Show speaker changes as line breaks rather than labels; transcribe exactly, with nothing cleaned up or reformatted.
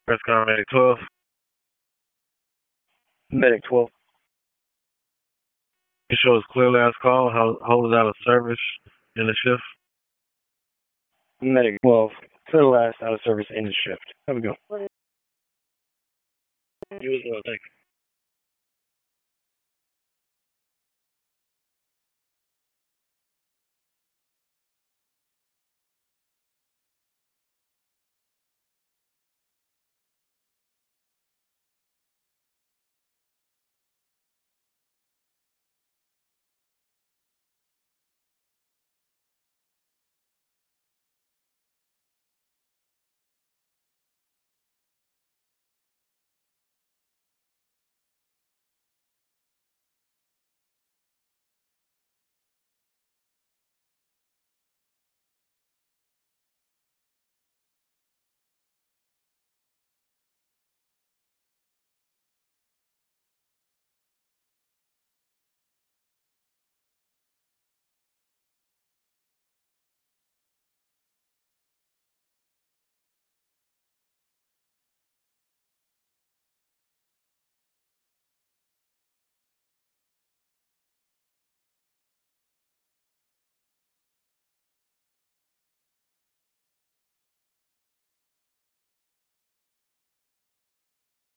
Prescott Medic twelve.
Medic twelve.
It shows clear last call. How hold out of service in the shift.
Medic twelve. Clear last out of service in the shift. Have a go.
You as well. Thank you.